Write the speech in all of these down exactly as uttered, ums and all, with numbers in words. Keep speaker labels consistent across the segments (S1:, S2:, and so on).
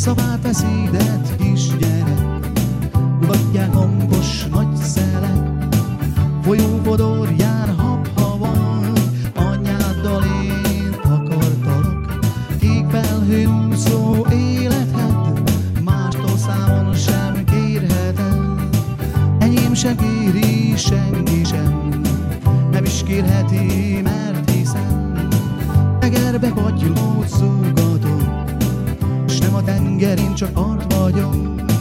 S1: Szabát beszédet kisgyerek, mutatják hangos nagy szelek. Folyóvodor jár hab-havaj, anyáddal én akartalak. Kék felhő úszó életed, mástól számon sem kérhetem. Enyém sem kéri senki sem, nem is kérheti, mert hiszem tengerbe kagylót zúgatok, s nem a tengerén, csak part vagyok.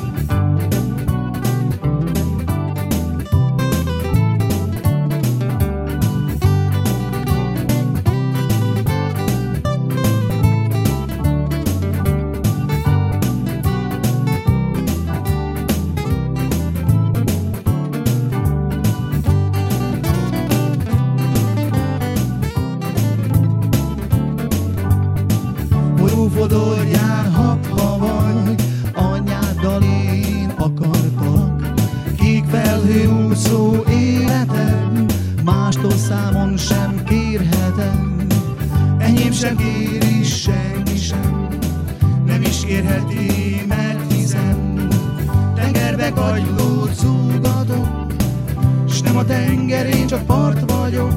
S1: Folyóvodor jár hab-havaj, anyáddal én akartalak. Kék felhő úszó életem, mástól számon sem kérhetem. Enyém sem kéri senki sem, nem is kérheti, mert hiszem tengerbe kagylót zúgatok, s nem a tengerén, csak part vagyok.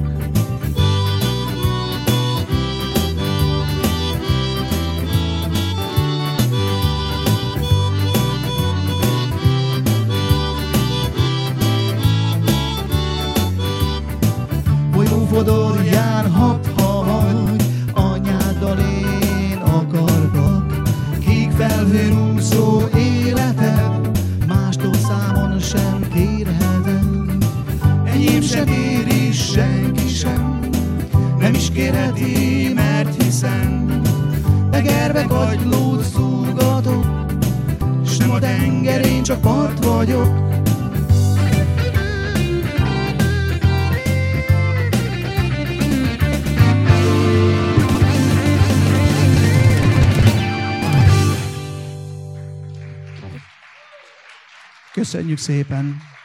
S1: Folyóvodor jár hab-havaj, anyáddal én akartak. Kék felhőn úszó életed, mástól számon sem kérhetem. Enyém sem kéri senki sem, nem is kérheti, mert hiszem tengerbe kagylót zúgatok, s nem a tengerén, csak part vagyok. Köszönjük szépen!